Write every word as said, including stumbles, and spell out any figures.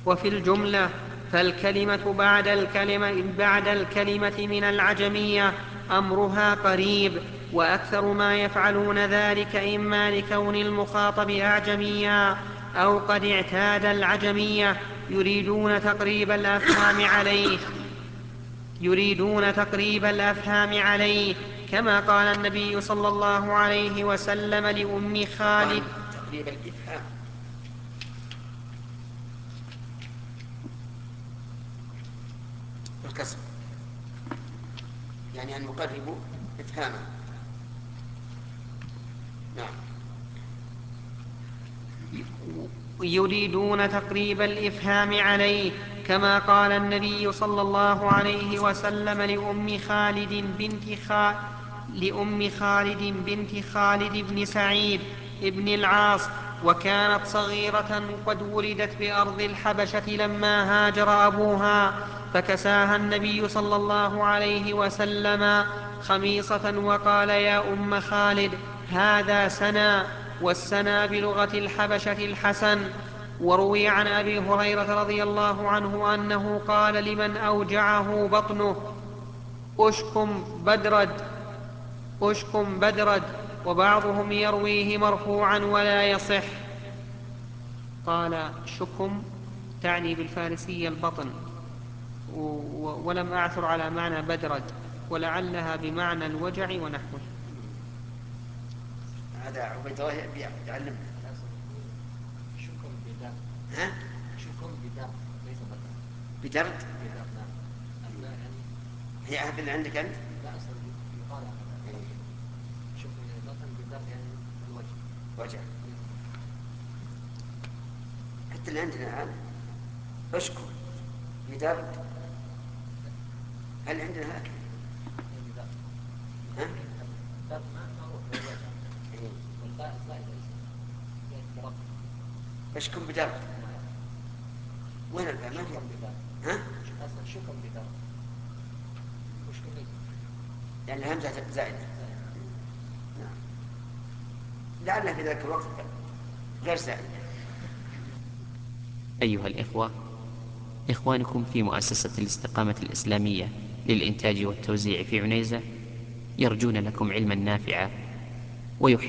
وفي الجملة فالكلمة بعد الكلمة, بعد الكلمة من العجمية أمرها قريب، وأكثر ما يفعلون ذلك إما لكون المخاطب أعجميا أو قد اعتاد العجمية يريدون تقريب الأفهام عليه يريدون تقريب الأفهام عليه كما قال النبي صلى الله عليه وسلم لأم خالد تقريب الإفهام بالكسر، يعني أن يقربوا إفهاما. نعم. يريدون تقريب الإفهام عليه كما قال النبي صلى الله عليه وسلم لأم خالد بنت خالد لأم خالد بنت خالد بن سعيد ابن العاص، وكانت صغيرة قد ولدت بأرض الحبشة لما هاجر أبوها، فكساها النبي صلى الله عليه وسلم خميصة وقال: يا أم خالد هذا سنا، والسنا بلغة الحبشة الحسن. وروي عن أبي هريرة رضي الله عنه أنه قال لمن أوجعه بطنه: أشكم بدرد أشكم بدرد وبعضهم يرويه مرفوعا ولا يصح. قال شكم تعني بالفارسية البطن، ولم أعثر على معنى بدرد، ولعلها بمعنى الوجع ونحوه. هذا عبيد الله يعلمنا. شكم بدرد. ها؟ شكم بدرد ليس بدرد. بدرد؟ بدرد نعم. هي هذا اللي عندك أنت؟ لا أصلا يقال هذا. شكم البطن بدرد يعني الوجه. وجه. حتى اللي عندنا الآن أشكو بدرد، هل عندنا هكذا؟ ها؟ درد ما معروف بالوجه. والباء زائدة اسمها أشكو بدرد. وين الباء؟ ما في. ها؟ أصلا شكم بدرد. وشكم ليس. يعني الهمزة زائدة. نعم. لعلها في ذلك الوقت غير زائدة. أيها الإخوة، إخوانكم في مؤسسة الاستقامة الإسلامية للإنتاج والتوزيع في عنيزة يرجون لكم علما نافعا ويحبون